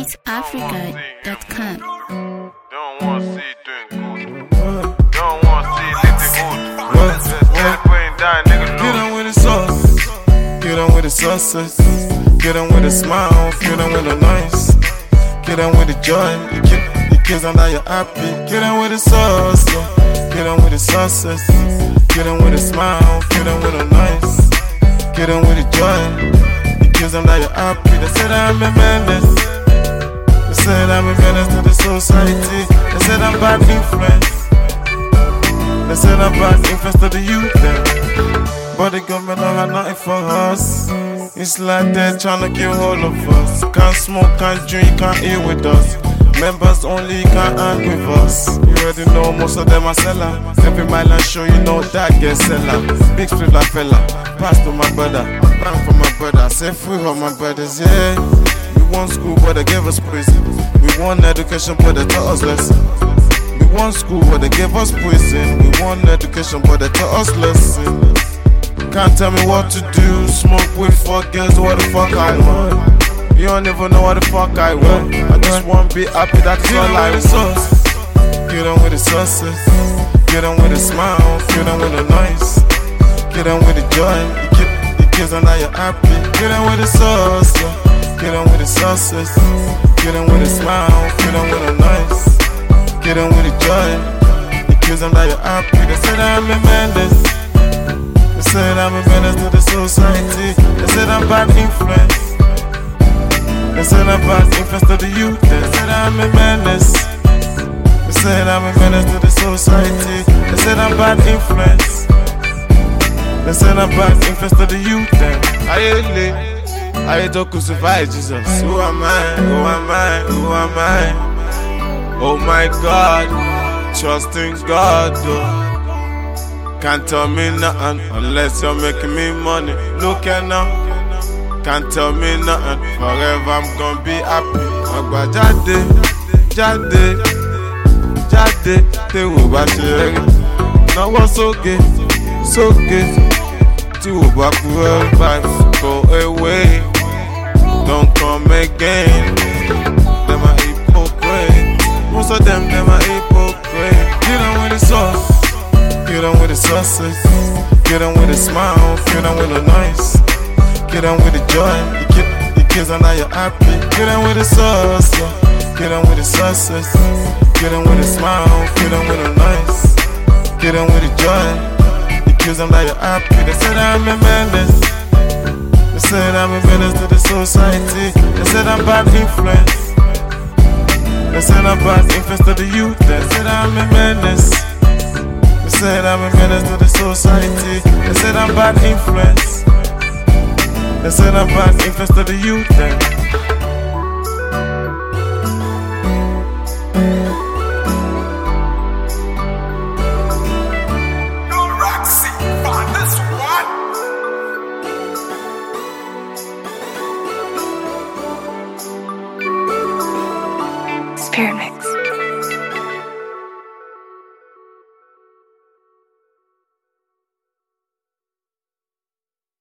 BeatAfrica.com. Don't want to see it doing good. Don't want to see it living good. Just going down, nigga. Get on with the sauce. Get on with the sauces. Get on with a smile. Get on with the noise. Get on with the joy. You kids on that you're happy. Get on with the sauce. Get on with the sauces. Get on with a smile. Get on with the noise. Get on with the joy. You kids on that you're happy. They said I'm a menace. They said I'm a menace to the society. They said I'm bad influence. They said I'm bad influence to the youth then. But the government don't have nothing for us. It's like they're trying to kill all of us. Can't smoke, can't drink, can't eat with us. Members only can't hang with us. You already know most of them are seller. Every mile I show you know that get seller. Big split like fella. Pass to my brother. Bang for my brother. Say free all my brothers, yeah. We want school but they gave us prison. We want education but they taught us lesson. We want school but they gave us prison. We want education but they taught us lesson. Can't tell me what to do. Smoke with fuck girls, what the fuck I want. You don't even know what the fuck I want. I just want to be happy, that's all I want. Get on with the sauces. Get on with a smile. Get on with the noise. Get on with the joy. You kids on that you're happy. Get on with the sauce. Get on with the sauces. Get on with a smile. Get on with the noise. Get on with the joy. You kids on that you're happy. They said I'm a menace. They said I'm a menace to the society. They said I'm bad influence. They said I'm bad influence to the youth. They said I'm a menace. They said I'm a menace to the society. They said I'm bad influence. They said I'm bad influence to the youth. I don't crucify Jesus. Who am I? Who am I? Who am I? Oh my God, trust in God. Can't tell me nothing unless you're making me money. Look at now. Can't tell me nothing. Forever I'm gonna be happy. Agba jade, jade, jade. Te wo ba se ri. Náwó sókè, sókè. Tí wo bá kúrò vibes go away. Don't come again. Them are hypocrite. Most of them are hypocrite. Get on with the sauce. Get on with the sauces. Get on with a smile. Get on with the noise. Get on with the joy. You kids on that you're happy. Get on with the sauce. Get on with the sauces. Get on with a smile. Get on with the noise. Get on with the joy. You kids on that you're happy. They said I'm a menace. They said I'm a menace to the society. They said I'm bad influence. They said I'm bad influence to the youth. They said I'm a menace. They said I'm a menace to the society. They said I'm bad influence. They said I'm bad influence to the youth then. Spirit Mix.